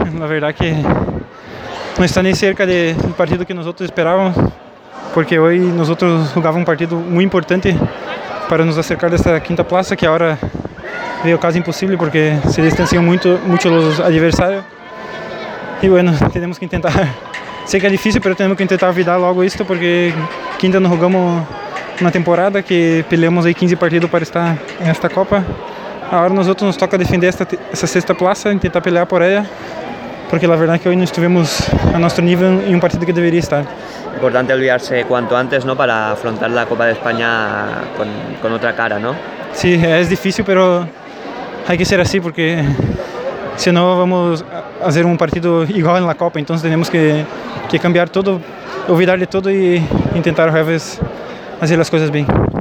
la verdad que no está ni cerca del partido que nosotros esperábamos, porque hoy nosotros jugábamos un partido muy importante para nos acercar de esta quinta plaza, que ahora veo casi imposible porque se distancian mucho los adversarios. Y bueno, tenemos que intentar, sé que es difícil, pero tenemos que intentar evitar logo esto, porque quinta nos jugamos una temporada que peleamos aí 15 partidos para estar en esta Copa. Ahora nosotros nos toca defender essa sexta plaza, intentar pelear por ella, porque la verdad que hoy no estuvimos a nuestro nivel en un partido que debería estar. Importante olvidarse cuanto antes, ¿no? Para afrontar la Copa de España con otra cara, ¿no? Sí, es difícil, pero hay que ser así, porque si no vamos a hacer un partido igual en la Copa. Entonces tenemos que cambiar todo, olvidar de todo y intentar otra vez hacer las cosas bien.